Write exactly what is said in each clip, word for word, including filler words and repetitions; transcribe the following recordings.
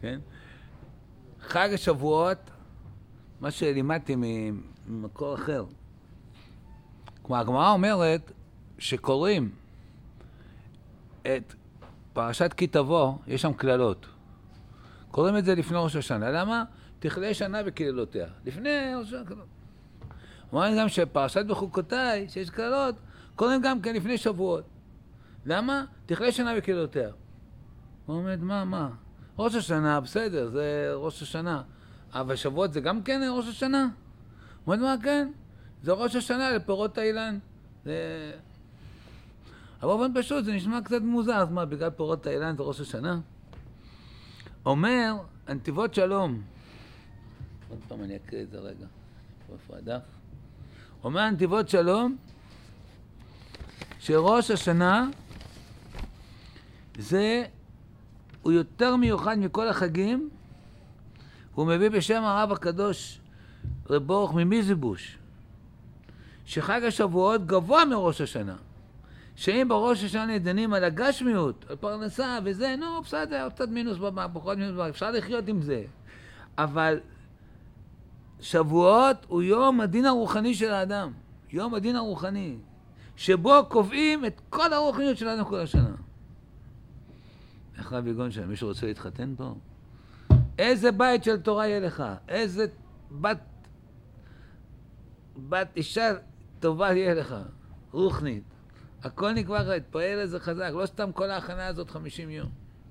כן? חג השבועות, מה שלימדתי ממקור אחר. כמו הגמרא אומרת שקוראים את פרשת כי תבוא, יש שם כללות. קוראים את זה לפני ראש השנה. למה? תכלה שנה בכללותיה. לפני ראש השנה. אומרים גם שפרשת בחוקותיי, שיש כללות, קוראים גם כן לפני שבועות. למה? תכלה שנה בכללותיה. הוא אומר, מה, מה? ראש השנה, בסדר, זה ראש השנה. אבל שבועות זה גם כן ראש השנה? הוא אומר, מה כן? זה ראש השנה לפירות האילן. זה... אבל באופן פשוט, זה נשמע קצת מוזר, אז מה, בגלל פירות האילן זה ראש השנה? אומר, הנתיבות שלום. עוד פעם אני אקריא את זה רגע. איפה הדף? אומר הנתיבות שלום, שראש השנה זה, הוא יותר מיוחד מכל החגים, הוא מביא בשם הרב הקדוש רב ברוך ממיזיבוש, שחג השבועות גבוה מראש השנה, שאם בראש השנה דנים על הגשמיות, על פרנסה וזה, נו, בסדר, קצת מינוס במה, פחות מינוס במה, אפשר לחיות עם זה. אבל שבועות הוא יום הדין הרוחני של האדם, יום הדין הרוחני, שבו קובעים את כל הרוחניות של האדם כל השנה. איך רבי גונשן, מישהו רוצה להתחתן פה? איזה בית של תורה יהיה לך? איזה בת, בת אישה טובה יהיה לך? רוחנית. הכל נקבע, התפעל איזה חזק, לא סתם כל ההכנה הזאת חמישים יום.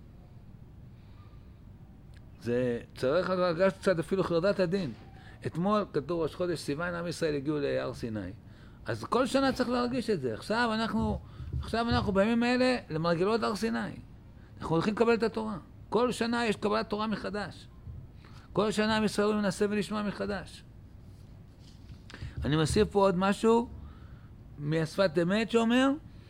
זה צריך להרגש קצת אפילו חרדת הדין. אתמול כתוב ראש חודש סיוון, עם ישראל הגיעו להר סיני. אז כל שנה צריך להרגיש את זה. עכשיו אנחנו, עכשיו אנחנו בימים האלה למרגלות הר סיני. אנחנו הולכים לקבל את התורה. כל שנה יש קבלת תורה מחדש. כל שנה עם ישראל מנסה ולשמוע מחדש. אני מוסיף פה עוד משהו מהשפת אמת שאומר,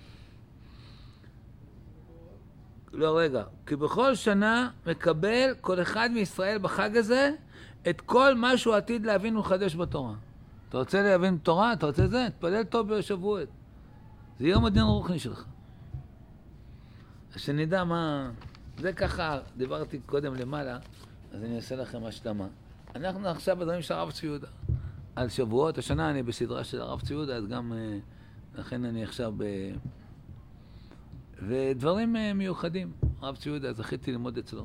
לא רגע, כי בכל שנה מקבל כל אחד מישראל בחג הזה את כל מה שהוא עתיד להבין ולחדש בתורה. אתה רוצה להבין תורה? אתה רוצה זה? תפלל טוב בשבועות. זה יום הדין הרוחני שלך. אז שנדע מה... זה ככה, דיברתי קודם למעלה, אז אני אעשה לכם השלמה. אנחנו עכשיו בדברים של הרב צבי יהודה. על שבועות, השנה אני בסדרה של הרב צבי יהודה, אז גם... לכן אני עכשיו ב... ודברים מיוחדים. הרב צבי יהודה, זכיתי ללמוד אצלו.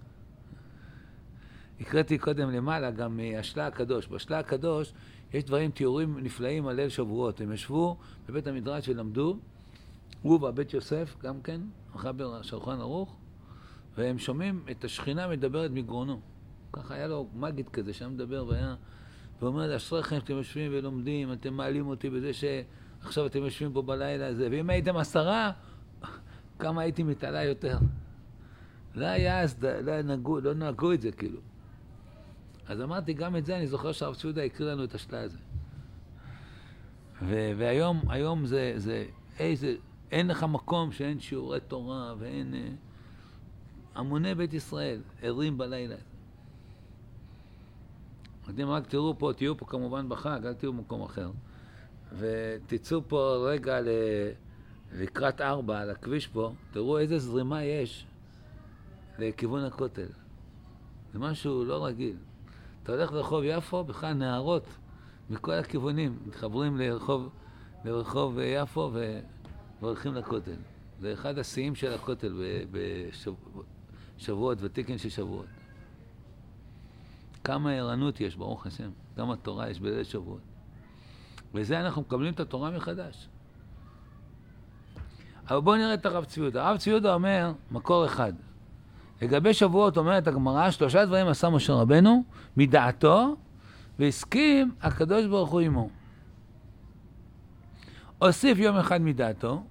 הקראתי קודם למעלה גם השלה הקדוש. בשלה הקדוש יש דברים, תיאורים נפלאים על ליל שבועות. הם ישבו בבית המדרש ולמדו, הוא והבית יוסף גם כן, מחבר השולחן ערוך, והם שומעים את השכינה מדברת מגרונו. ככה היה לו מגיד כזה שהיה מדבר והיה, ואומר, אשריכם שאתם יושבים ולומדים, אתם מעלים אותי בזה שעכשיו אתם יושבים פה בלילה הזה, ואם הייתם עשרה, כמה הייתי מתעלה יותר. לא היה אז, לא נהגו, לא נהגו את זה כאילו. אז אמרתי, גם את זה אני זוכר שהרב צבי יהודה הקריא לנו את השלה הזה. ו- והיום, היום זה, זה, איזה, אין לך מקום שאין שיעורי תורה ואין... אה, המוני בית ישראל, ערים בלילה. אתם רק תראו פה, תהיו פה כמובן בחג, אל תהיו במקום אחר. ותצאו פה רגע ל... לקראת ארבע, על הכביש פה, תראו איזה זרימה יש לכיוון הכותל. זה משהו לא רגיל. אתה הולך לרחוב יפו, בכלל נערות מכל הכיוונים, מתחברים לרחוב, לרחוב יפו ו... והולכים לכותל. זה אחד השיאים של הכותל בשבועות, ותיקן של שבועות. כמה ערנות יש, ברוך השם, כמה תורה יש בליל שבועות. וזה אנחנו מקבלים את התורה מחדש. אבל בואו נראה את הרב צבי יהודה. הרב צבי יהודה אומר, מקור אחד. לגבי שבועות אומרת הגמרא, שלושה דברים עשה משה רבנו, מדעתו, והסכים הקדוש ברוך הוא עמו. הוסיף יום אחד מדעתו,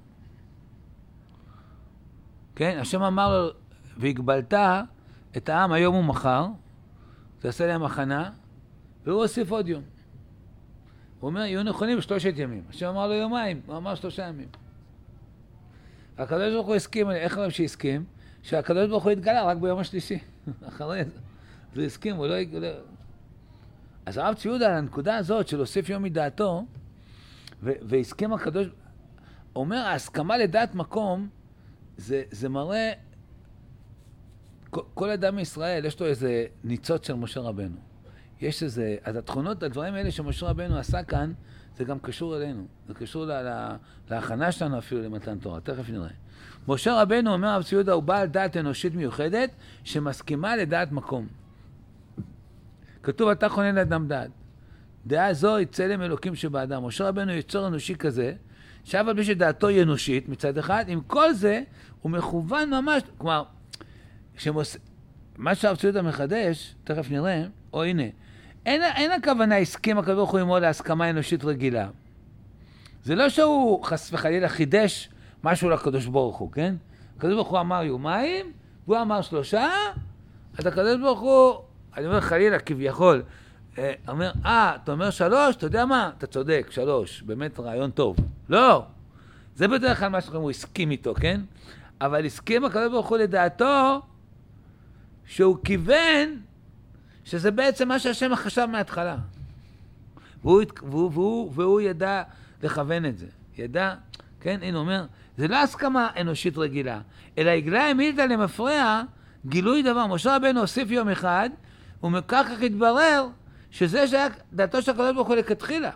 כן, השם אמר לו, והגבלת את העם היום ומחר, תעשה להם הכנה, והוא הוסיף עוד יום. הוא אומר, יהיו נכונים בשלושת ימים. השם אמר לו יומיים, הוא אמר שלושה ימים. הקדוש ברוך הוא הסכים, איך הרב שהסכים? שהקדוש ברוך הוא התגלה רק ביום השלישי. אחרי זה. זה הסכים, הוא לא... אז הרב צבי יהודה, על הנקודה הזאת של הוסיף יום מדעתו, והסכים הקדוש... אומר, ההסכמה לדעת מקום, זה, זה מראה כל, כל אדם מישראל יש לו איזה ניצוץ של משה רבנו. יש איזה, אז התכונות, הדברים האלה שמשה רבנו עשה כאן, זה גם קשור אלינו. זה קשור לה, לה, להכנה שלנו אפילו למתן תורה. תכף נראה. משה רבנו, אומר רב צבי יהודה, הוא בעל דעת אנושית מיוחדת, שמסכימה לדעת מקום. כתוב, אתה חונן לאדם דעת. דעה זו היא צלם אלוקים שבאדם. משה רבנו יצור אנושי כזה, שאף על פי שדעתו היא אנושית מצד אחד, עם כל זה הוא מכוון ממש, כלומר, שמוס... מה שהרב צבי יהודה מחדש, תכף נראה, או הנה, אין, אין הכוונה הסכים הקדוש ברוך הוא עמו להסכמה אנושית רגילה. זה לא שהוא חס וחלילה חידש משהו לקדוש ברוך הוא, כן? הקדוש ברוך הוא אמר יומיים, והוא אמר שלושה, אז הקדוש ברוך הוא, אני אומר חלילה כביכול, אומר, אה, אתה אומר שלוש, אתה יודע מה? אתה צודק, שלוש, באמת רעיון טוב. לא, זה בדרך כלל מה שאומרים, הוא הסכים איתו, כן? אבל הסכים הקדוש ברוך הוא לדעתו, שהוא כיוון, שזה בעצם מה שהשם חשב מההתחלה. והוא, והוא, והוא, והוא ידע לכוון את זה. ידע, כן, הנה אומר, זה לא הסכמה אנושית רגילה, אלא הגלה העמידה למפרע גילוי דבר. משה רבנו הוסיף יום אחד, ומכך כך התברר שזה שהיה דעתו של הקדוש ברוך הוא לכתחילה.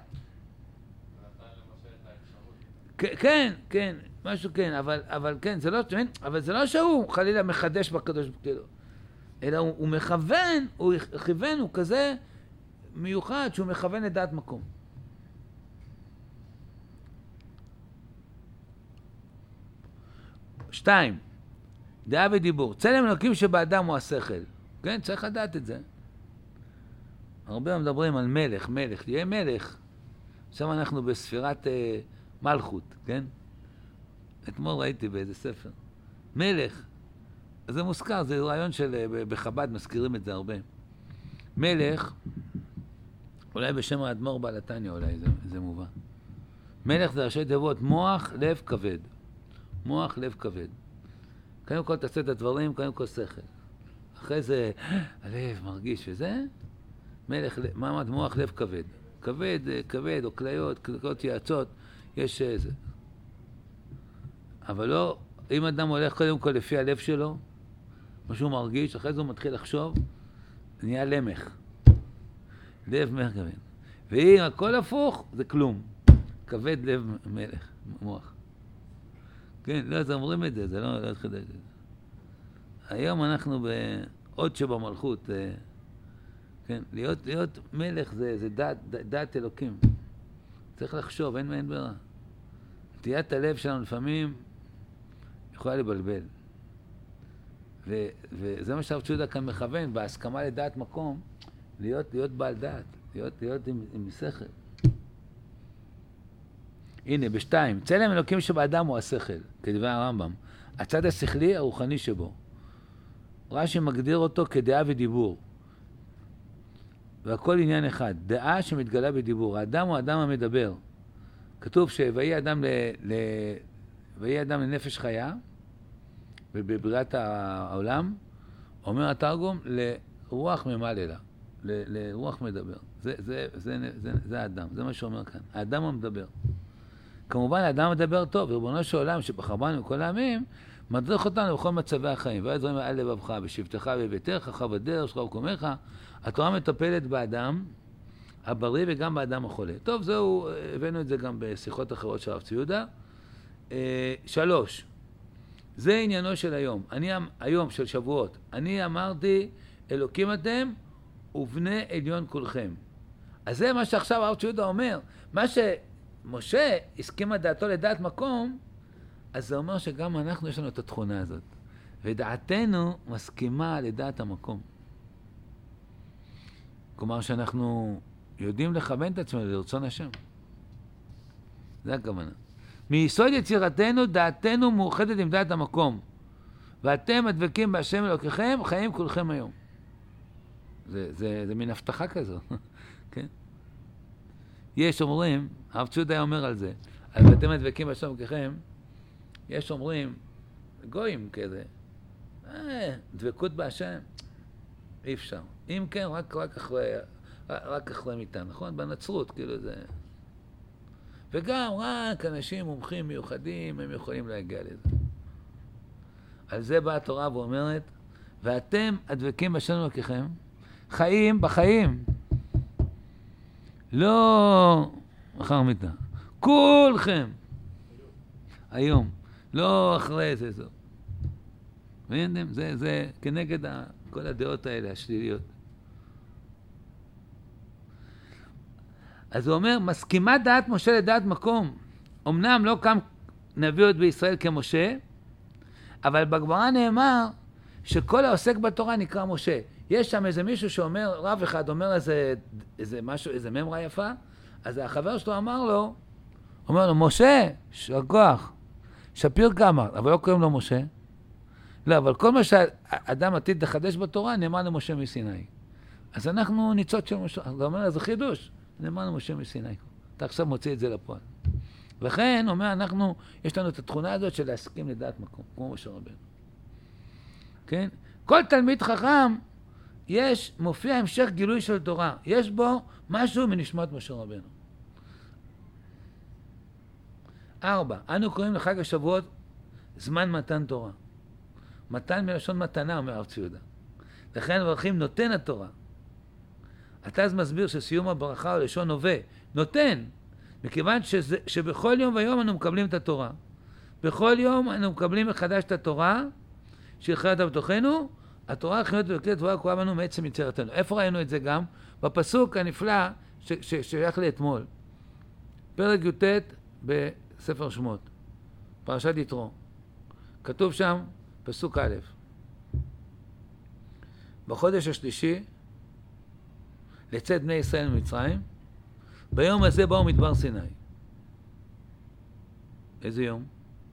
כן, כן, משהו כן, אבל, אבל כן, זה לא, אבל זה לא שהוא חלילה מחדש בקדוש ברוך הוא, אלא הוא, הוא מכוון, הוא כיוון, הוא כזה מיוחד שהוא מכוון לדעת מקום. שתיים, דעה ודיבור. צלם אלוקים שבאדם הוא השכל. כן, צריך לדעת את זה. הרבה מדברים על מלך, מלך, תהיה מלך. עכשיו אנחנו בספירת אה, מלכות, כן? אתמול ראיתי באיזה ספר. מלך. אז זה מוזכר, זה רעיון של, בחב"ד מזכירים את זה הרבה. מלך, אולי בשם האדמו"ר בעל התניא, אולי זה, זה מובן. מלך זה ראשי תיבות מוח, לב, כבד. מוח, לב, כבד. קודם כל תעשה את הדברים, קודם כל שכל. אחרי זה, הלב מרגיש וזה, מלך, מעמד מוח, לב, כבד. כבד, כבד, או כליות, כליות יעצות, יש זה. אבל לא, אם אדם הולך קודם כל לפי הלב שלו, מה שהוא מרגיש, אחרי זה הוא מתחיל לחשוב, נהיה למח. לב מלך כבד. ואם הכל הפוך, זה כלום. כבד לב מלך, מוח. כן, לא, אז אומרים את זה, זה לא, לא התחיל את זה. היום אנחנו בעוד שבמלכות, כן, להיות, להיות מלך זה, זה דעת, דעת אלוקים. צריך לחשוב, אין, אין ברירה. נטיית הלב שלנו לפעמים יכולה לבלבל. ו, וזה מה שהרב צבי יהודה כאן מכוון, בהסכמה לדעת מקום, להיות, להיות בעל דעת, להיות, להיות עם, עם שכל. הנה, בשתיים, צלם אלוקים שבאדם הוא השכל, כדברי הרמב"ם. הצד השכלי, הרוחני שבו. רש"י מגדיר אותו כדעה ודיבור. והכל עניין אחד, דעה שמתגלה בדיבור. האדם הוא האדם המדבר. כתוב שויהי אדם, ל... ל... ויהי אדם לנפש חיה, ובבריאת העולם, אומר התרגום, לרוח ממללה, ל... לרוח מדבר. זה, זה, זה, זה, זה, זה האדם, זה מה שאומר כאן. האדם המדבר. כמובן, האדם מדבר טוב, ריבונו של עולם שבחר בנו מכל העמים, מדריך אותנו בכל מצבי החיים. ואז דברים על לבבך, בשבתך ובביתך, חב הדרך, שלך וקומך. התורה מטפלת באדם הבריא וגם באדם החולה. טוב, זהו, הבאנו את זה גם בשיחות אחרות של הרב צבי יהודה. אה, שלוש, זה עניינו של היום. אני, היום של שבועות, אני אמרתי, אלוקים אתם ובני עליון כולכם. אז זה מה שעכשיו הרב צבי יהודה אומר. מה שמשה הסכימה דעתו לדעת מקום, אז זה אומר שגם אנחנו יש לנו את התכונה הזאת. ודעתנו מסכימה לדעת המקום. כלומר שאנחנו יודעים לכוון את עצמנו לרצון השם. זה הכוונה. מיסוד יצירתנו, דעתנו מאוחדת עם דעת המקום. ואתם הדבקים בהשם אלוקיכם, חיים כולכם היום. זה, זה, זה מין הבטחה כזו. כן? יש אומרים, הרב צבי יהודה אומר על זה, אז ואתם הדבקים בהשם אלוקיכם, יש אומרים, גויים כזה, אה, דבקות בהשם, אי אפשר. אם כן, רק, רק אחרי, רק אחרי מיטה, נכון? בנצרות, כאילו זה... וגם רק אנשים מומחים מיוחדים, הם יכולים להגיע לזה. על זה באה התורה ואומרת, ואתם הדבקים בשם אלוקיכם, חיים בחיים. לא אחר מיתה. כולכם. היום. לא אחרי זה זו. מבינים? זה, זה כנגד ה, כל הדעות האלה, השליליות. אז הוא אומר, מסכימה דעת משה לדעת מקום. אמנם לא קם נביא עוד בישראל כמשה, אבל בגמרא נאמר שכל העוסק בתורה נקרא משה. יש שם איזה מישהו שאומר, רב אחד אומר איזה, איזה משהו, איזה ממרה יפה, אז החבר שלו אמר לו, אומר לו, משה, שכוח, שפיר כמה, אבל לא קוראים לו משה. לא, אבל כל מה שאדם עתיד לחדש בתורה נאמר למשה מסיני. אז אנחנו ניצות של משה, הוא אומר, זה חידוש, נאמר למשה מסיני. אתה עכשיו מוציא את זה לפועל. לכן, אומר, אנחנו, יש לנו את התכונה הזאת של להסכים לדעת מקום, כמו משה רבנו. כן? כל תלמיד חכם, יש, מופיע המשך גילוי של תורה. יש בו משהו מנשמת משה רבנו. ארבע, אנו קוראים לחג השבועות זמן מתן תורה. מתן מלשון מתנה, אומר הרב צבי יהודה. לכן מברכים נותן התורה. אתה אז מסביר שסיום הברכה הוא לשון הווה. נותן, מכיוון שזה, שבכל יום ויום אנו מקבלים את התורה. בכל יום אנו מקבלים מחדש את התורה, שהחייתה בתוכנו, התורה החיות ולוקחת התורה קרואה בנו מעצם יצירתנו. איפה ראינו את זה גם? בפסוק הנפלא ששייך לאתמול. פרק י"ט בספר שמות, פרשת יתרו. כתוב שם, פסוק א', בחודש השלישי, לצאת בני ישראל ממצרים, ביום הזה באו מדבר סיני. איזה יום?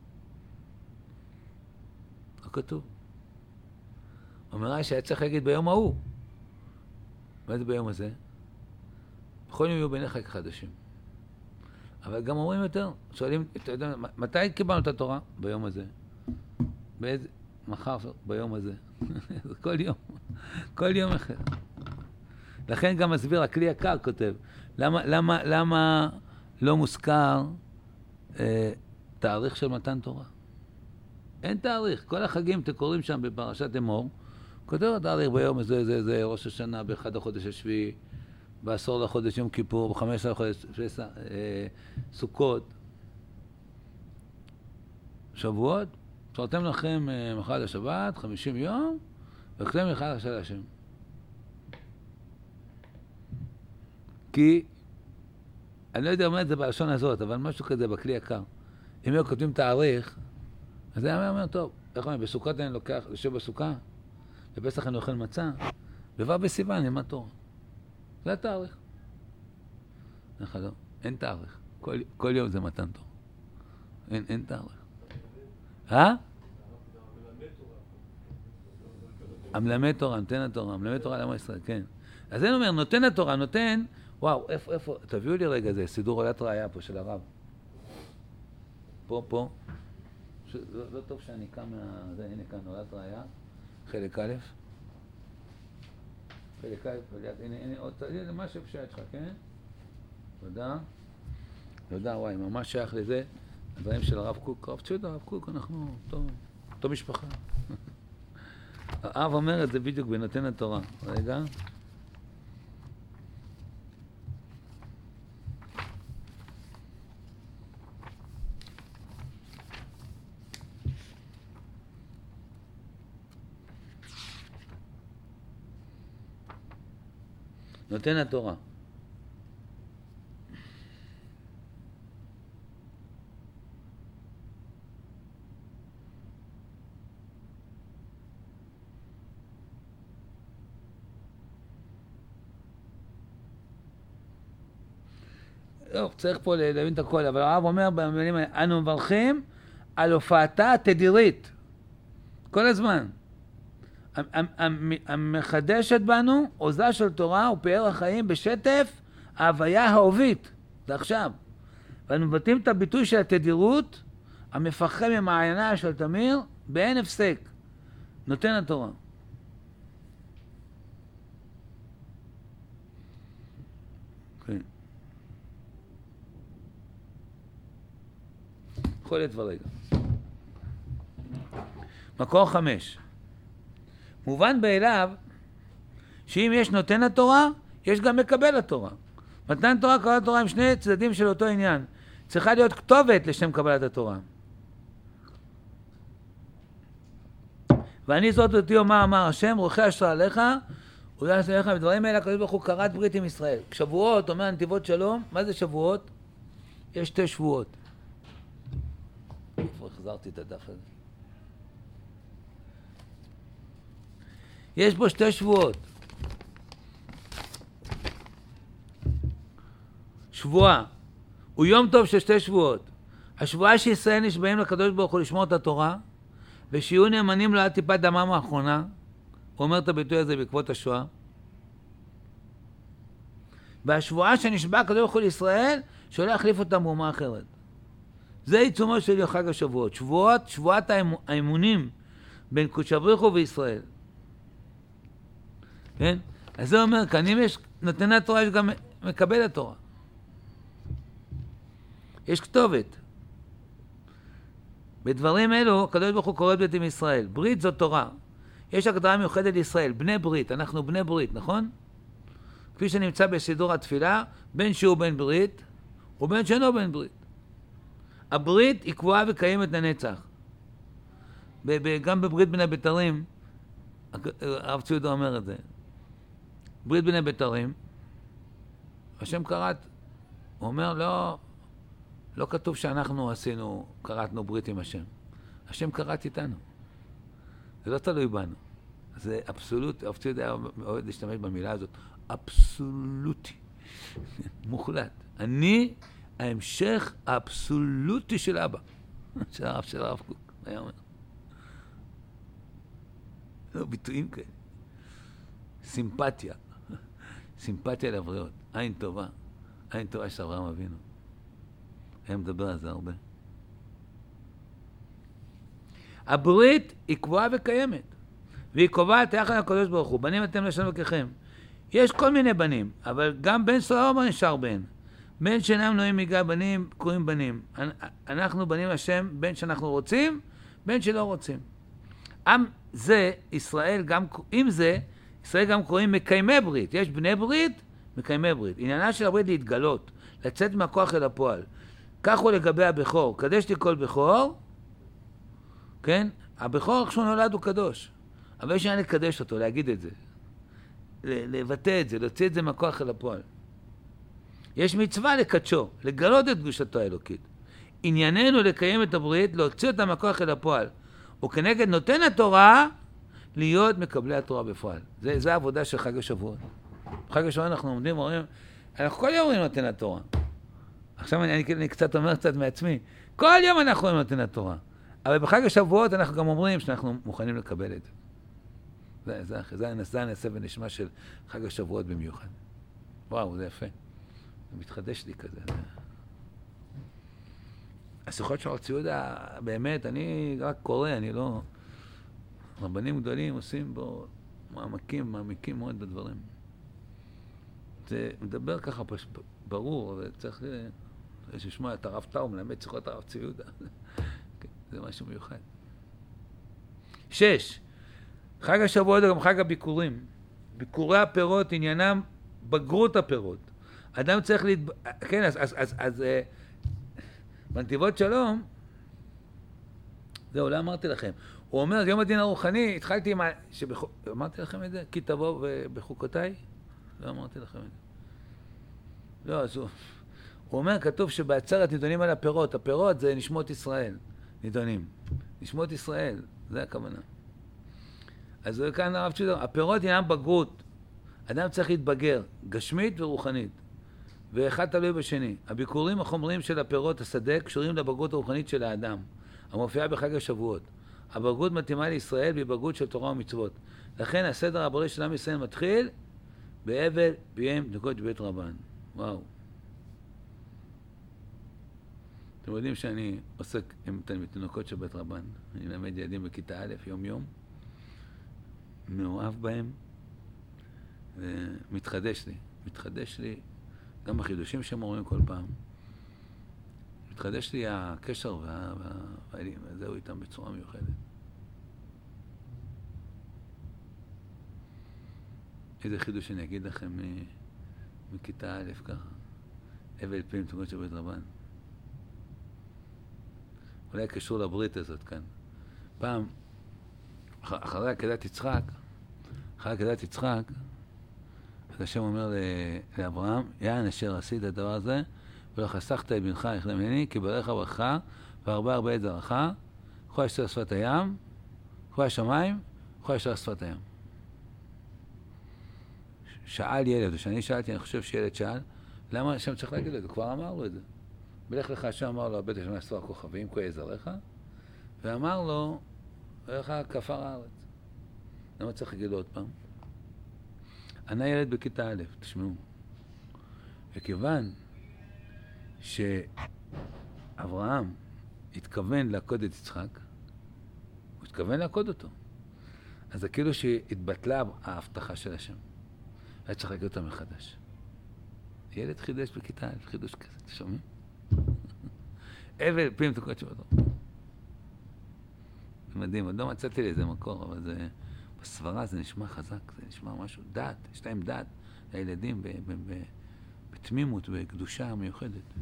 לא כתוב. אומר שהיה צריך להגיד ביום ההוא. מה זה ביום הזה? בכל יום יהיו בעיניך חדשים. אבל גם אומרים יותר, שואלים, אתה יודע, מתי קיבלנו את התורה? ביום הזה. באיזה? מחר, ביום הזה. כל יום. כל יום אחר. לכן גם מסביר, הכלי יקר כותב, למה, למה, למה לא מוזכר אה, תאריך של מתן תורה? אין תאריך. כל החגים אתם קוראים שם בפרשת אמור, כותב התאריך ביום הזה, זה, זה ראש השנה, באחד החודש השביעי, בעשור לחודש יום כיפור, בחמש עשרה לחודש פסח, אה, סוכות, שבועות, שרתם לכם אה, מחד השבת, חמישים יום, וכתם מחד של השם. כי, אני לא יודע אומר את זה בלשון הזאת, אבל משהו כזה בכלי יקר. אם היו כותבים תאריך, אז זה היה אומר, טוב, איך אומרים, בסוכות אני לוקח, יושב בסוכה, בפסח אני אוכל מצה, בבא בסיוון נלמד תורה. זה התאריך. איך לא? אין תאריך. כל, כל יום זה מתן תורה. אין, אין תאריך. אה? המלמד תורה, נותן התורה, המלמד תורה לעם ישראל, כן. אז אני אומר, נותן התורה, נותן, וואו, איפה, איפה, תביאו לי רגע זה, סידור עולת ראייה פה של הרב. פה, פה. ש... לא, לא טוב שאני קם מה... זה, הנה כאן, עולת ראייה, חלק א', חלק א', הנה, הנה, עוד, הנה, מה שאפשר שלך, כן? תודה. תודה, וואי, ממש שייך לזה. הדברים של הרב קוק, הרב צ'ודה, הרב קוק, אנחנו, אותו, אותו משפחה. הרב אומר את זה בדיוק בנותן התורה. רגע. נותן התורה. לא, צריך פה להבין את הכל, אבל הרב אומר במילים האלה, אנו מברכים על הופעתה התדירית, כל הזמן. המחדשת בנו עוזה של תורה ופאר החיים בשטף ההוויה ההובית, זה עכשיו. ואנו מבטאים את הביטוי של התדירות המפחם ממעיינה של תמיר באין הפסק, נותן התורה. כן. יכול להיות ורגע. מקור חמש. מובן באליו שאם יש נותן התורה, יש גם מקבל התורה. מתן תורה, קבלת התורה הם שני צדדים של אותו עניין. צריכה להיות כתובת לשם קבלת התורה. ואני זאת אותי אומר, אמר השם, רוחי אשרה עליך, אולי אשרה עליך, בדברים האלה הקדוש ברוך הוא כרת ברית עם ישראל. שבועות, אומר נתיבות שלום, מה זה שבועות? יש שתי שבועות. איפה החזרתי את הדף הזה? יש בו שתי שבועות. שבועה. הוא יום טוב של שתי שבועות. השבועה שישראל נשבעים לקדוש ברוך הוא לשמור את התורה, ושיהיו נאמנים לו עד טיפת דמם האחרונה. הוא אומר את הביטוי הזה בעקבות השואה. והשבועה שנשבע הקדוש ברוך הוא לישראל, שלא יחליף אותם באומה אחרת. זה עיצומו של חג השבועות. שבועות, שבועת האמונים בין קדוש ברוך הוא וישראל. כן? אז זה אומר, כאן אם יש נותן התורה, יש גם מקבל התורה. יש כתובת. בדברים אלו, הקדוש ברוך הוא קורא ברית עם ישראל. ברית זו תורה. יש הגדרה מיוחדת לישראל, בני ברית, אנחנו בני ברית, נכון? כפי שנמצא בסידור התפילה, בין שהוא בן ברית, ובין שאינו בן ברית. הברית היא קבועה וקיימת לנצח. גם בברית בני הבתרים, הרב צבי יהודה אומר את זה. ברית בני הבתרים, השם קראת, הוא אומר, לא, לא כתוב שאנחנו עשינו, קראתנו ברית עם השם. השם קראת איתנו. זה לא תלוי בנו. זה אבסולוטי, הרב צבי יהודה היה אוהב להשתמש במילה הזאת, אבסולוטי, מוחלט. אני ההמשך האבסולוטי של אבא, של הרב של הרב קוק, היה אומר. לא, ביטויים כאלה. סימפתיה, סימפתיה לבריאות, עין טובה, עין טובה של אברהם אבינו. היה מדבר על זה הרבה. הברית היא קבועה וקיימת, והיא קובעת יחד הקדוש ברוך הוא, בנים אתם לשם וככם. יש כל מיני בנים, אבל גם בן סלומה נשאר בן. בן שאינם נועים מגע בנים, קוראים בנים. אנחנו בנים השם, בין שאנחנו רוצים, בין שלא רוצים. עם זה, ישראל גם, עם זה, ישראל גם קוראים מקיימי ברית. יש בני ברית, מקיימי ברית. עניינה של הברית להתגלות, לצאת מהכוח אל הפועל. כך הוא לגבי הבכור. קדש לי כל בכור, כן? הבכור כשהוא נולד הוא קדוש. אבל יש עניין לקדש אותו, להגיד את זה. לבטא את זה, להוציא את זה מהכוח אל הפועל. יש מצווה לקדשו, לגלות את קדושתו האלוקית. ענייננו לקיים את הברית, להוציא אותה מהכוח אל הפועל. וכנגד נותן התורה, להיות מקבלי התורה בפועל. זה, זה העבודה של חג השבועות. חג השבועות אנחנו עומדים ואומרים, אנחנו כל יום אומרים נותן התורה. עכשיו אני, אני, אני קצת אומר קצת מעצמי, כל יום אנחנו אומרים נותן התורה. אבל בחג השבועות אנחנו גם אומרים שאנחנו מוכנים לקבל את זה. זה, זה, זה, זה, זה הנעשה ונשמע של חג השבועות במיוחד. וואו, זה יפה. זה מתחדש לי כזה. השיחות של הרב צבי יהודה, באמת, אני רק קורא, אני לא... רבנים גדולים עושים בו מעמקים, מעמיקים מאוד בדברים. זה מדבר ככה פש... ברור, אבל צריך לשמוע את הרב טאו, מלמד שיחות הרב צבי יהודה. זה משהו מיוחד. שש. חג השבועות הוא גם חג הביקורים. ביקורי הפירות עניינם בגרות הפירות. אדם צריך להת... כן, אז, אז, אז, אז בנתיבות שלום, זהו, לא אמרתי לכם. הוא אומר, יום הדין הרוחני, התחלתי עם ה... שבח... אמרתי לכם את זה? כי תבוא בחוקותיי? לא אמרתי לכם את זה. לא, אז הוא... הוא אומר, כתוב שבעצרת נידונים על הפירות. הפירות זה נשמות ישראל, נידונים. נשמות ישראל, זה הכוונה. אז זה כאן הרב צבי יהודה, הפירות אינם בגרות. אדם צריך להתבגר, גשמית ורוחנית. ואחד תלוי בשני. הביקורים החומריים של הפירות השדה קשורים לבגרות הרוחנית של האדם, המופיעה בחג השבועות. הבגרות מתאימה לישראל והיא בגרות של תורה ומצוות. לכן הסדר הבריא של עם ישראל מתחיל באבל ביים דקות בית רבן. וואו. אתם יודעים שאני עוסק עם תינוקות של בית רבן. אני למד ילדים בכיתה א' יום יום. מאוהב בהם. ומתחדש לי. מתחדש לי גם החידושים שהם אומרים כל פעם. מתחדש לי הקשר והאלים. וזהו איתם בצורה מיוחדת. איזה חידוש אני אגיד לכם מכיתה א' ככה. הבל פי מתוקות של בית רבן. אולי קשור לברית הזאת כאן. פעם, אחרי עקדת יצחק, אחרי עקדת יצחק, אז השם אומר לאברהם, יען אשר עשית את הדבר הזה, ולא חסכת את בנך יחלה ממני, כי ברך ברכה, והרבה הרבה את זרעך, כל אשר שפת הים, כל השמיים, כל אשר שפת הים. שאל ילד, וכשאני שאלתי, אני חושב שילד שאל, למה השם צריך להגיד את זה? כבר אמר לו את זה. בלך לך השם אמר לו, בית השם עשו הכוכבים, כה יזרעך, ואמר לו, איך כפר הארץ. למה צריך להגיד לו עוד פעם? ענה ילד בכיתה א', תשמעו. וכיוון שאברהם התכוון לעקוד את יצחק, הוא התכוון לעקוד אותו. אז זה כאילו שהתבטלה ההבטחה של השם. היה צריך להגיד אותה מחדש. ילד חידש בכיתה א', חידוש כזה, אתם שומעים? אבל פי מתוקות של בית רבן. זה מדהים, עוד לא מצאתי לי איזה מקור, אבל זה... בסברה זה נשמע חזק, זה נשמע משהו, דת, יש להם דת, לילדים, ב- ב- ב- בתמימות, בקדושה מיוחדת.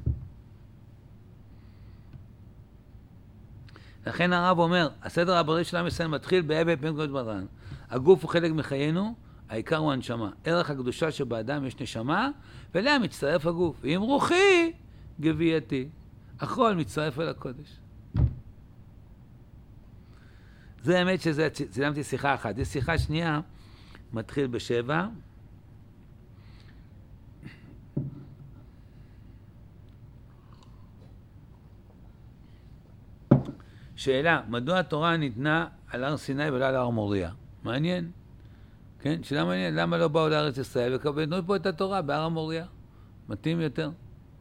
לכן הרב אומר, הסדר הבריא של עם ישראל מתחיל בהבל פי מתוקות של בית רבן. הגוף הוא חלק מחיינו, העיקר הוא הנשמה. ערך הקדושה שבאדם יש נשמה, ואליה מצטרף הגוף. ואם רוחי, גווייתי. הכל מצטרף אל הקודש. זה האמת שזה, צילמתי שיחה אחת. יש שיחה שנייה, מתחיל בשבע. שאלה, מדוע התורה ניתנה על הר סיני ולא על הר מוריה? מעניין. כן? שאלה מעניין, למה לא באו לארץ ישראל וקבלנו פה את התורה בהר המוריה? מתאים יותר.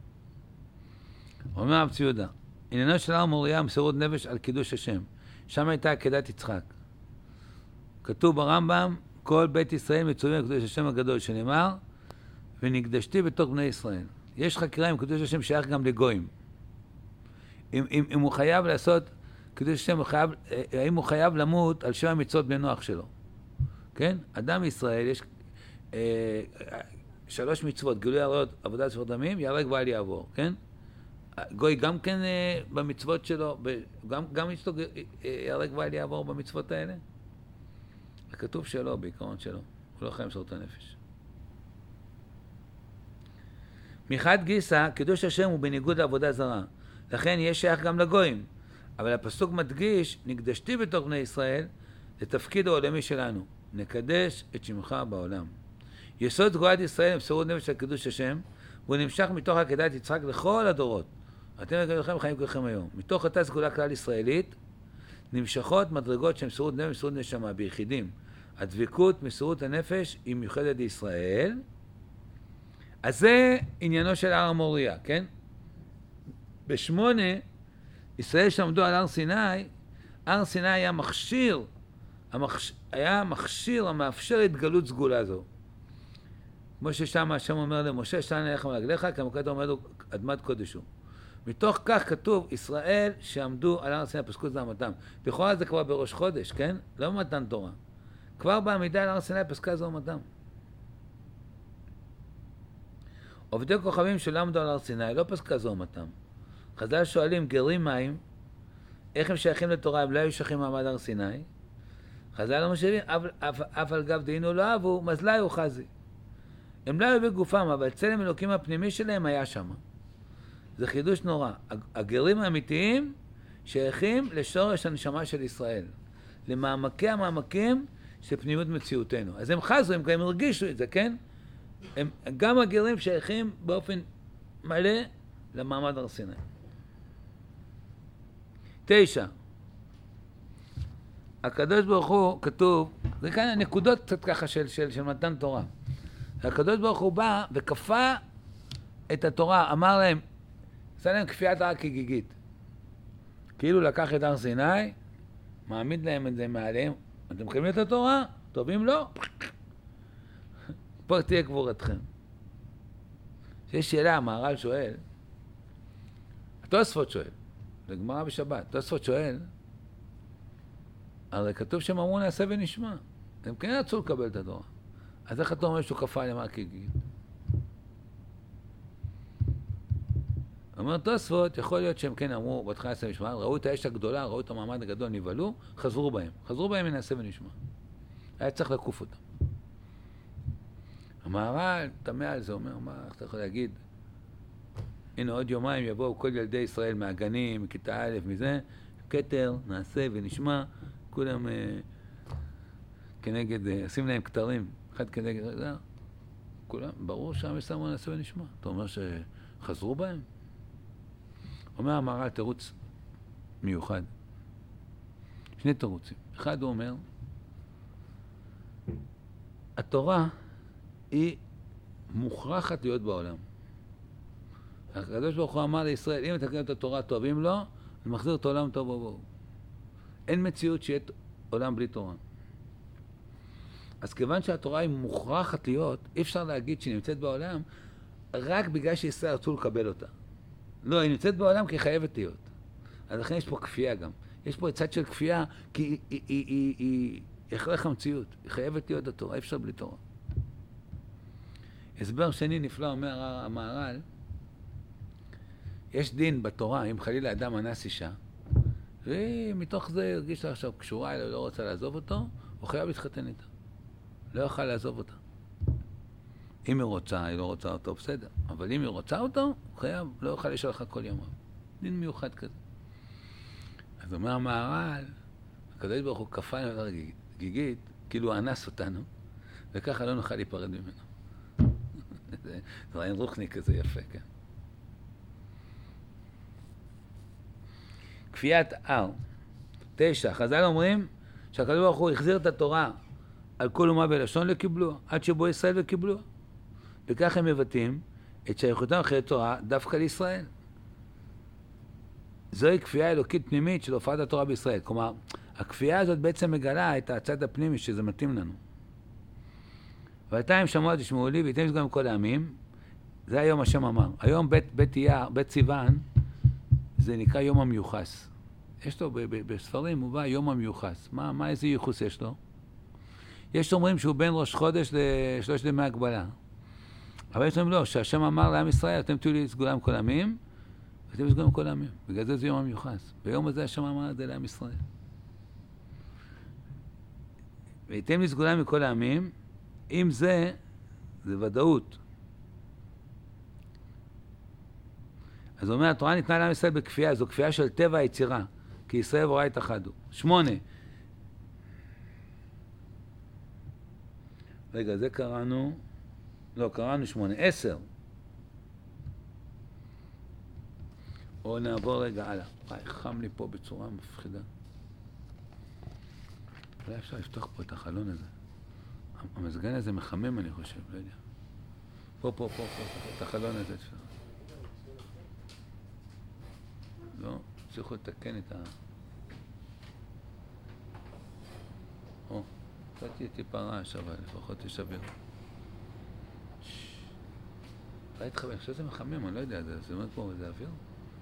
אומר הרב צבי יהודה, עניינו של הר המוריה מסירות נפש על קידוש השם. שם הייתה עקדת יצחק. כתוב ברמב"ם, כל בית ישראל מצווים על קידוש השם הגדול, שנאמר, ונקדשתי בתוך בני ישראל. יש חקירה אם קידוש השם שייך גם לגויים. אם, אם, אם הוא חייב לעשות קידוש השם, הוא חייב, האם הוא חייב למות על שבע מצוות בני נוח שלו. כן? אדם ישראל, יש אה, שלוש מצוות, גילוי עריות, עבודת ספר דמים, יהרג ואל יעבור, כן? גוי גם כן אה, במצוות שלו, ב, גם, גם אשתו אה, יהרג ואל יעבור במצוות האלה? כתוב שלא, בעיקרון שלו, הוא לא חייב למסור את הנפש. מחד גיסא, קידוש השם הוא בניגוד לעבודה זרה, לכן יש שייך גם לגויים, אבל הפסוק מדגיש, נקדשתי בתוך בני ישראל, זה תפקיד העולמי שלנו. נקדש את שמך בעולם. יסוד סגולת ישראל במסירות נפש על קידוש השם, והוא נמשך מתוך עקדת יצחק לכל הדורות. אתם לכם חיים כולכם היום. מתוך אותה סגולה כלל ישראלית, נמשכות מדרגות של מסירות נפש ומסירות נשמה ביחידים. הדבקות, מסירות הנפש, היא מיוחדת לישראל. אז זה עניינו של הר המוריה, כן? בשמונה, ישראל שעמדו על הר סיני, הר סיני היה מכשיר, המחש... היה מכשיר המאפשר התגלות סגולה זו. כמו ששם השם אומר למשה, שתן עליך מרגליך, כמוקד אומר לו, אדמת קודש הוא. מתוך כך כתוב, ישראל שעמדו על הר סיני, פסקו את זעמתם. לכאורה זה כבר בראש חודש, כן? לא מתן תורה. כבר בעמידה על הר סיני, פסקה זעמתם. עובדי כוכבים שלא עמדו על הר סיני, לא פסקה זעמתם. חז"ל שואלים, גרים מים, איך הם שייכים לתורה, הם לא היו שייכים מעמד הר סיני? חז"ל לא משאבים, אף, אף, אף על גב דהינו לא אהבו, מזלי הוא חזי. הם לא היו בגופם, אבל צלם אלוקים הפנימי שלהם היה שם. זה חידוש נורא. הגרים האמיתיים שייכים לשורש הנשמה של ישראל. למעמקי המעמקים של פנימיות מציאותנו. אז הם חזו, הם גם הרגישו את זה, כן? הם, גם הגרים שייכים באופן מלא למעמד הר סיני. תשע. הקדוש ברוך הוא כתוב, זה כאן נקודות קצת ככה של, של, של מתן תורה. הקדוש ברוך הוא בא וכפה את התורה, אמר להם, עשה להם כפיית הר כגיגית. כאילו לקח את הר סיני, מעמיד להם את זה מעליהם, אתם מקבלים את התורה? טובים לא? פה תהיה קבורתכם. שיש שאלה, המהר"ל שואל, התוספות שואל, זה גמרא בשבת, התוספות שואל, הרי כתוב שהם אמרו נעשה ונשמע. הם כן רצו לקבל את התורה. אז איך אתה אומר שהוא כפה עליהם רק כגיגית? אומר תוספות, יכול להיות שהם כן אמרו, בהתחלה נעשה ונשמע, ראו את האש הגדולה, ראו את המעמד הגדול, נבהלו, חזרו בהם. חזרו בהם ונעשה ונשמע. היה צריך לקוף אותם. המהר"ל תמה על זה, אומר, מה, איך אתה יכול להגיד? הנה עוד יומיים יבואו כל ילדי ישראל מהגנים, מכיתה א', מזה, כתר, נעשה ונשמע, כולם אה, כנגד, אה, עושים להם כתרים, אחד כנגד, אה, כולם, ברור שעם ישראל נעשה ונשמע. אתה אומר שחזרו בהם? אומר המהר"ל תירוץ מיוחד. שני תירוצים. אחד הוא אומר, התורה היא מוכרחת להיות בעולם. הקדוש ברוך הוא אמר לישראל, אם תקיים את התורה טוב, אם לא, אני מחזיר את העולם טוב ובואו. אין מציאות שיהיה עולם בלי תורה. אז כיוון שהתורה היא מוכרחת להיות, אי אפשר להגיד שהיא נמצאת בעולם רק בגלל שישראל רצו לקבל אותה. לא, היא נמצאת בעולם כי היא חייבת להיות. אז לכן יש פה כפייה גם. יש פה צד של כפייה, כי היא, היא, היא, היא, היא, היא הכרח המציאות. היא חייבת להיות התורה, אי אפשר בלי תורה. הסבר שני נפלא אומר המהר"ל, יש דין בתורה, אם חלילה אדם אנס אישה, ומתוך זה הרגיש לה עכשיו קשורה אליה, לא רוצה לעזוב אותו, הוא חייב להתחתן איתה. לא יוכל לעזוב אותה. אם היא רוצה, היא לא רוצה אותו, בסדר. אבל אם היא רוצה אותו, הוא חייב, לא יוכל לשאול לך כל יום. דין מיוחד כזה. אז אומר המהר"ל, הקדוש ברוך הוא כפה עלינו גיגית, כאילו אנס אותנו, וככה לא נוכל להיפרד ממנו. זה רעיון רוחני כזה יפה, כן. כפיית הר. תשע. חז"ל אומרים שהקדוש ברוך הוא החזיר את התורה על כל אומה בלשון לקיבלוה, עד שבו ישראל וקיבלוה. וכך הם מבטאים את שייכותם אחרי תורה דווקא לישראל. זוהי כפייה אלוקית פנימית של הופעת התורה בישראל. כלומר, הכפייה הזאת בעצם מגלה את הצד הפנימי שזה מתאים לנו. ואתם שמעו תשמעו לי ואתם גם כל העמים. זה היום השם אמר. היום בית, בית אייר, בית סיוון, זה נקרא יום המיוחס. יש לו, ב- ב- בספרים הוא בא יום המיוחס. מה, מה איזה ייחוס יש לו? יש אומרים שהוא בין ראש חודש לשלושת ימי הגבלה. אבל יש אומרים לא, שהשם אמר לעם ישראל, אתם תהיו לי סגולה עם כל עמים, ואתם סגולה עם כל עמים. בגלל זה זה יום המיוחס. ביום הזה השם אמר את זה לעם ישראל. ואתם לי סגולה מכל העמים, אם זה, זה ודאות. אז הוא אומר, התורה ניתנה לעם ישראל בכפייה, זו כפייה של טבע היצירה, כי ישראל וראה התאחדו. שמונה. רגע, זה קראנו, לא, קראנו שמונה. עשר. או נעבור רגע הלאה. וואי, חם לי פה בצורה מפחידה. אולי אפשר לפתוח פה את החלון הזה. המזגן הזה מחמם, אני חושב, לא יודע. פה, פה, פה, פה, את החלון הזה אפשר. לא, צריכו לתקן את ה... או, קצת תהיה טיפה רעש, אבל לפחות תשבר. ראית חבר, אני חושב שזה מחמם, אני לא יודע, זה אומר פה, זה אוויר?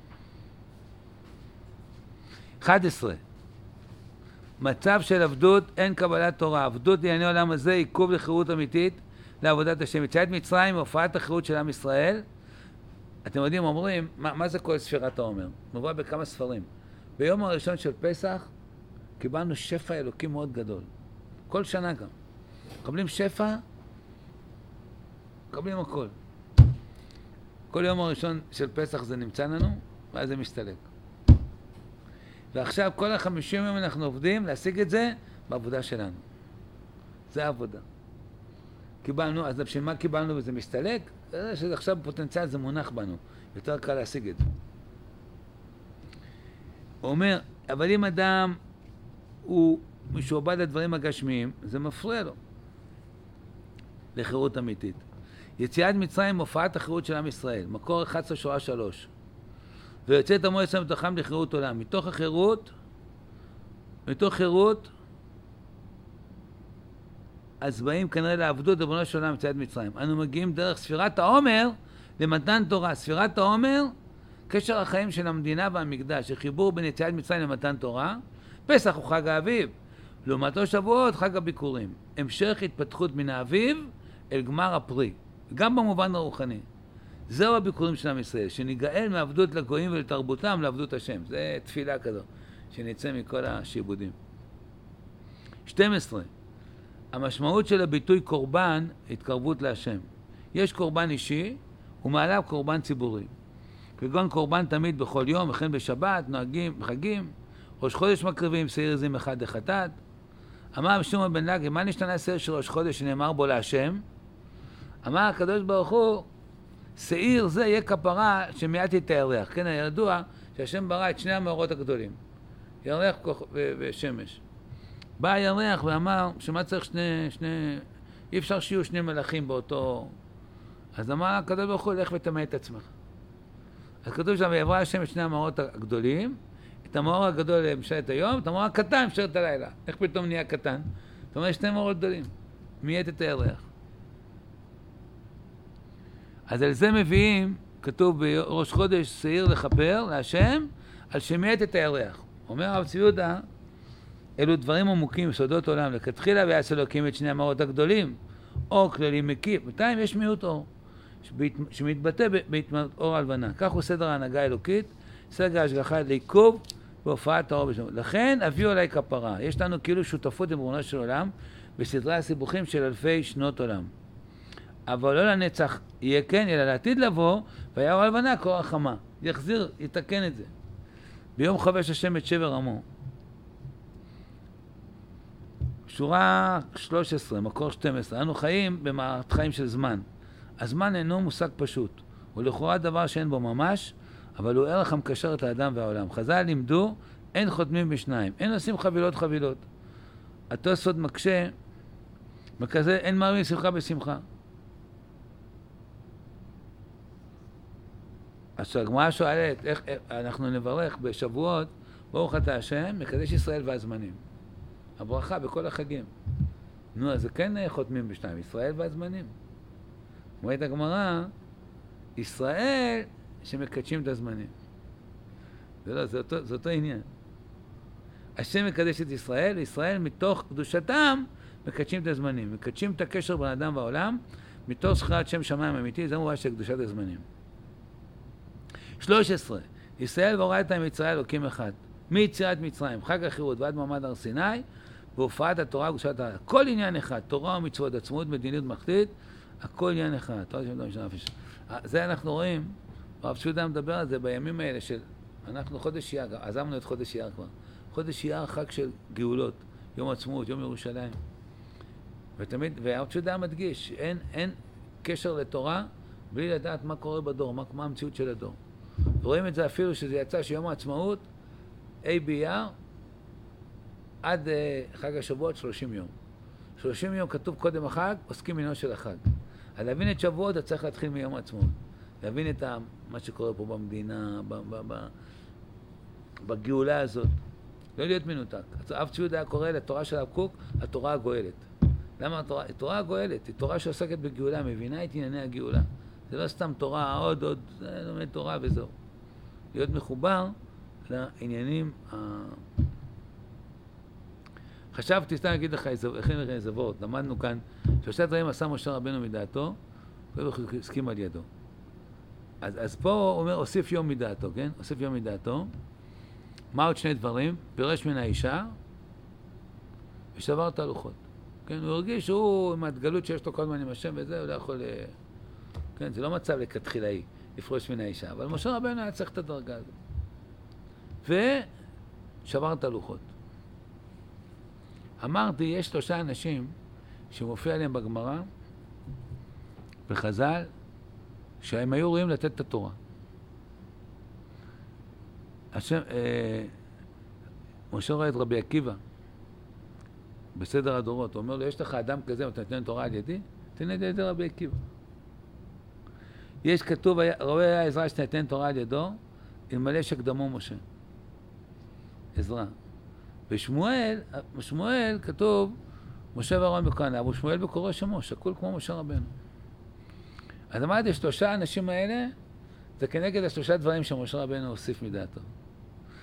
אחת עשרה. מצב של עבדות, אין קבלת תורה. עבדות לענייני עולם הזה, עיכוב לחירות אמיתית לעבודת השם. יציאת מצרים, הופעת החירות של עם ישראל. אתם יודעים, אומרים, מה, מה זה כל ספירת העומר? מובא בכמה ספרים. ביום הראשון של פסח, קיבלנו שפע אלוקי מאוד גדול. כל שנה גם. מקבלים שפע, מקבלים הכל. כל יום הראשון של פסח זה נמצא לנו, ואז זה משתלק. ועכשיו כל החמישים יום אנחנו עובדים להשיג את זה בעבודה שלנו. זה העבודה. קיבלנו, אז בשביל מה קיבלנו וזה מסתלק? זה שעכשיו פוטנציאל זה מונח בנו. יותר קל להשיג את זה. הוא אומר, אבל אם אדם הוא משועבד לדברים הגשמיים, זה מפריע לו לחירות אמיתית. יציאת מצרים הופעת החירות של עם ישראל, מקור אחת עשרה שורה שלוש. ויוצא את עמו יצא מתוכם לחירות עולם. מתוך החירות, מתוך חירות, אז באים כנראה לעבדות ריבונו של עולם יציאת מצרים. אנו מגיעים דרך ספירת העומר למתן תורה. ספירת העומר, קשר החיים של המדינה והמקדש, שחיבור בין יציאת מצרים למתן תורה. פסח הוא חג האביב, לעומתו שבועות חג הביקורים. המשך התפתחות מן האביב אל גמר הפרי, גם במובן הרוחני. זהו הביקורים של עם ישראל, שניגאל מעבדות לגויים ולתרבותם לעבדות השם. זה תפילה כזו, שנצא מכל השיבודים. שתים עשרה. המשמעות של הביטוי קורבן, התקרבות להשם. יש קורבן אישי, ומעליו קורבן ציבורי. כגון קורבן תמיד בכל יום, וכן בשבת, נוהגים, בחגים, ראש חודש מקריבים, שעיר עזים אחד לחטאת. אמר שלמה בן לוי, מה נשתנה שעיר של ראש חודש שנאמר בו להשם? אמר הקדוש ברוך הוא, שעיר זה יהיה כפרה שמיד תתארח. כן, הידוע שהשם ברא את שני המאורות הגדולים, ירח ושמש. בא הירח ואמר שמה צריך שני, שני, אי אפשר שיהיו שני מלאכים באותו... אז אמר הקדוש ברוך הוא, לך ותטמא את עצמך. אז כתוב שם, ויברא השם את שני המאורות הגדולים, את המאור הגדול למשלת היום, את המאור הקטן למשלת הלילה. איך פתאום נהיה קטן? זאת אומרת, שני מאורות גדולים. מיית את הירח. אז על זה מביאים, כתוב בראש חודש שעיר לכפר להשם, על שמיית את הירח. אומר הרב צבי יהודה, אלו דברים עמוקים, סודות עולם, לכתחילה ויעש אלוקים את שני המאורות הגדולים, אור כללי מקיף. בינתיים יש מיעוט אור, שמתבטא בהתמלאות אור הלבנה. כך הוא סדר ההנהגה האלוקית, סדר ההשגחה לעיכוב והופעת האור בשלום. לכן הביאו עליי כפרה. יש לנו כאילו שותפות עם ריבונו של עולם, בסדרי הסיבוכים של אלפי שנות עולם. אבל לא לנצח יהיה כן, אלא לעתיד לבוא, והיה אור הלבנה כאור החמה. יחזיר, יתקן את זה. ביום חובש השם את שבר עמו. שורה שלוש עשרה, מקור שתים עשרה. אנו חיים במערכת חיים של זמן. הזמן אינו מושג פשוט. הוא לכאורה דבר שאין בו ממש, אבל הוא ערך המקשר את האדם והעולם. חז"ל לימדו, אין חותמים בשניים. אין עושים חבילות חבילות. התוספות מקשה, בכזה אין מרבים שמחה בשמחה. אז הגמרא שואלת, איך, איך אנחנו נברך בשבועות, ברוך אתה השם, מקדש ישראל והזמנים. הברכה בכל החגים. נו, אז זה כן חותמים בשניים, ישראל והזמנים. אומרת הגמרא, ישראל שמקדשים את הזמנים. זה לא, זה אותו, זה אותו עניין. השם מקדש את ישראל, ישראל מתוך קדושתם מקדשים את הזמנים. מקדשים את הקשר בין אדם והעולם, מתוך זכירת שם שמיים אמיתי, זה מובן של קדושת הזמנים. שלוש עשרה. ישראל והורדת עם מצרים אלוקים אחד. מיצירת מצרים, חג החירות ועד מעמד הר סיני, והופעת התורה וקדושת התורה. כל עניין אחד, תורה ומצוות, עצמאות, מדיניות מחתית, הכל עניין אחד. זה אנחנו רואים, הרב שודה מדבר על זה בימים האלה של, אנחנו חודש אייר, עזבנו את חודש אייר כבר. חודש אייר חג של גאולות, יום עצמאות, יום ירושלים. ותמיד, והרב שודה מדגיש, אין, אין קשר לתורה בלי לדעת מה קורה בדור, מה, מה המציאות של הדור. רואים את זה אפילו שזה יצא שיום העצמאות, A B R, עד uh, חג השבועות שלושים יום. שלושים יום כתוב קודם החג, עוסקים בעניינו של החג. אז להבין את שבועות, אתה צריך להתחיל מיום העצמאות. להבין את ה, מה שקורה פה במדינה, ב, ב, ב, בגאולה הזאת. לא להיות מנותק. הרב צבי יהודה קורא לתורה של הרב קוק, התורה הגואלת. למה התורה? התורה הגואלת, היא תורה שעוסקת בגאולה, מבינה את ענייני הגאולה. זה לא סתם תורה, עוד, עוד, זה לומד תורה וזהו. להיות מחובר לעניינים ה... חשבתי, סתם להגיד לך, איך נראה איזה וורט, למדנו כאן, שלושה דברים עשה משה רבנו מדעתו, והוא הסכים על ידו. אז, אז פה הוא אומר, הוסיף יום מדעתו, כן? הוסיף יום מדעתו. מה עוד שני דברים? פירש מן האישה, ושבר את הלוחות. כן? הוא הרגיש שהוא, עם ההתגלות שיש לו כל הזמן עם השם וזה, הוא לא יכול... כן? זה לא מצב לכתחילאי, לפרוש מן האישה, אבל משה רבנו היה צריך את הדרגה הזאת. ושבר את הלוחות. אמרתי, יש שלושה אנשים שמופיע עליהם בגמרא, בחז"ל, שהם היו רואים לתת את התורה. השם, אה, משה רואה את רבי עקיבא, בסדר הדורות, הוא אומר לו, יש לך אדם כזה, אתה נותן תורה על ידי? תן את ידי רבי עקיבא. יש כתוב, רואה עזרא שנתן תורה על ידו, אלמלא שקדמו משה. עזרא. ושמואל, בשמואל כתוב, משה ואהרון בכהונה, אבל שמואל בקורא שמו, שקול כמו משה רבנו. אז אמרתי, שלושה האנשים האלה, זה כנגד השלושה דברים שמשה רבנו הוסיף מדעתו.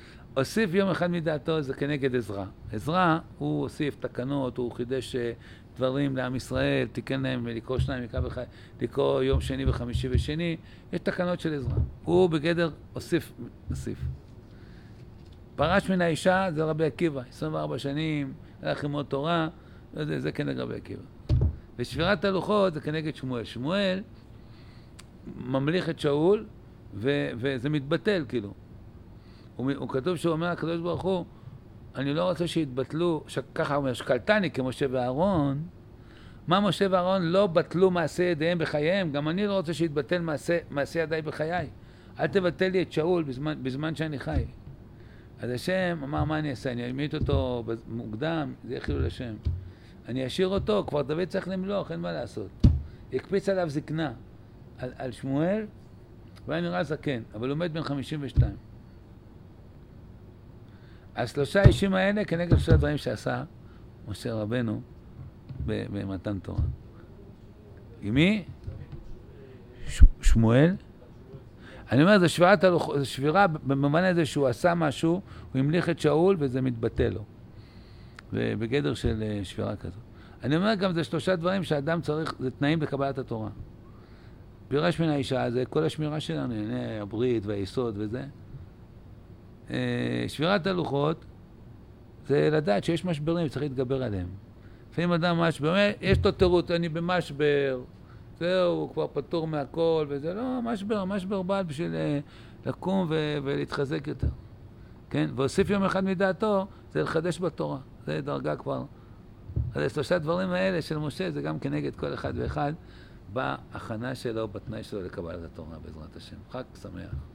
הוסיף יום אחד מדעתו, זה כנגד עזרא. עזרא, הוא הוסיף תקנות, הוא חידש דברים לעם ישראל, תיקן להם לקרוא שניים, לקרוא יום שני וחמישי ושני, יש תקנות של עזרא. הוא בגדר הוסיף, הוסיף. פרש מן האישה זה רבי עקיבא, עשרים וארבע שנים, הלך ללמוד תורה, זה, זה כנגד רבי עקיבא. ושבירת הלוחות זה כנגד שמואל. שמואל ממליך את שאול, ו, וזה מתבטל כאילו. הוא, הוא כתוב שהוא אומר הקדוש ברוך הוא, אני לא רוצה שיתבטלו, שככה אומר, שקלטני כמשה ואהרון, מה משה ואהרון לא בטלו מעשה ידיהם בחייהם, גם אני לא רוצה שיתבטל מעשה, מעשה ידיי בחיי. אל תבטל לי את שאול בזמן, בזמן שאני חי. אז השם אמר, מה אני אעשה? אני אעמיד אותו מוקדם, זה יחילו לשם. אני אשאיר אותו, כבר דוד צריך למלוך, אין מה לעשות. יקפיץ עליו זקנה, על, על שמואל, והיה נראה זקן, אבל הוא מת בן חמישים ושתיים. השלושה אישים האלה כנגד שלושה דברים שעשה משה רבנו במתן תורה. עם מי? ש- שמואל. אני אומר, זה שבירת הלוחות, זה שבירה במובן הזה שהוא עשה משהו, הוא המליך את שאול וזה מתבטל לו. ובגדר של שבירה כזו. אני אומר גם, זה שלושה דברים שהאדם צריך, זה תנאים לקבלת התורה. פירש מן האישה, זה כל השמירה שלנו, הנה הברית והיסוד וזה. שבירת הלוחות זה לדעת שיש משברים, צריך להתגבר עליהם. לפעמים אדם משבר, יש לו תירוץ, אני במשבר, זהו, הוא כבר פטור מהכל, וזה לא, משבר, משבר בא בשביל לקום ו- ולהתחזק יותר. כן? והוסיף יום אחד מדעתו, זה לחדש בתורה. זה דרגה כבר. אז שלושה דברים האלה של משה, זה גם כנגד כל אחד ואחד, בהכנה שלו, בתנאי שלו לקבלת התורה, בעזרת השם. חג שמח.